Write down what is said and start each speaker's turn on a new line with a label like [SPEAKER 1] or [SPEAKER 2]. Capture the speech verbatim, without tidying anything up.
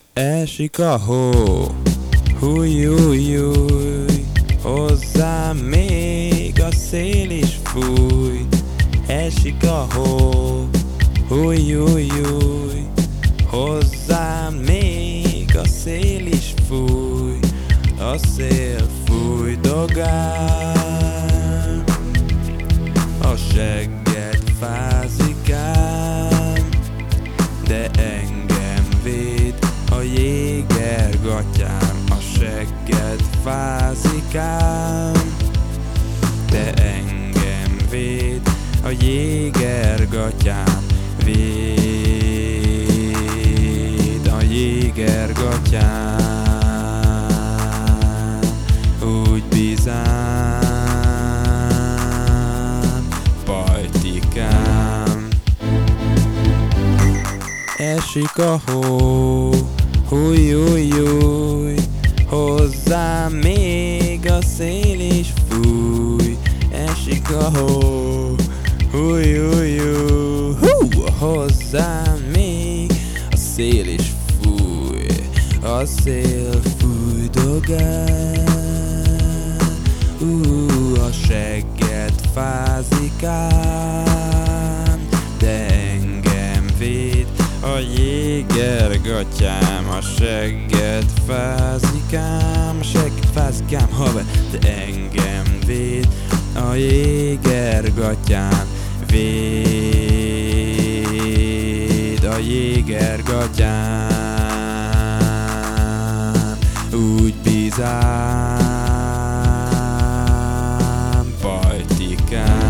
[SPEAKER 1] Esik a hó, húj, húj, húj, hozzám még a szél is fúj. Esik a hó, húj, húj, húj, hozzám még a szél is fúj. A szél fújdogál, a segged fázik ám, de engem véd a jégergatyám. A segged fázik ám, de engem véd a jégergatyám. Véd a jégergatyám. Úgy bizám, pajtikám. Esik a hó, húj, húj, húj, hozzám még a szél is fúj. Esik a hó, húj, húj, húj, hú, hozzám még a szél is fúj. A szél fújdogál, ú, a segged fázik ám, de engem véd a jégergatyám. A segged fázik ám, a segged fázik ám, haver, de engem véd a jégergatyám. Véd a jégergatyám. Úgy bizám, pajtikám.